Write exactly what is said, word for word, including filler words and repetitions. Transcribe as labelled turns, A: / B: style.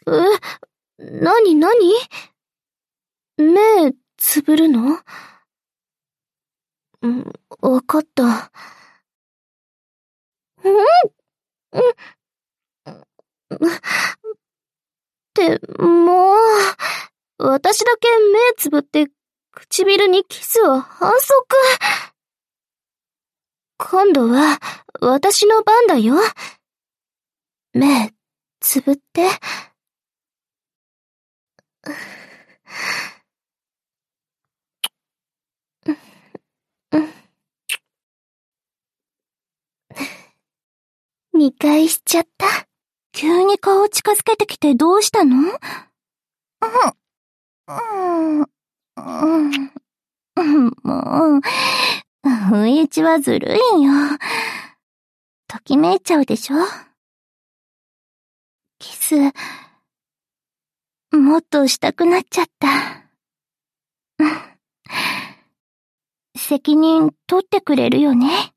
A: え、なになに？目つぶるの？うん、わかった。うん、うん、って、もう、私だけ目つぶって唇にキスは反則。今度は私の番だよ。目つぶって。にかいしちゃった。
B: 急に顔近づけてきてどうしたの？うん、うん、うん、うん、もう、不意打ちはずるいよ。ときめいちゃうでしょ？キス、もっとしたくなっちゃった。責任取ってくれるよね？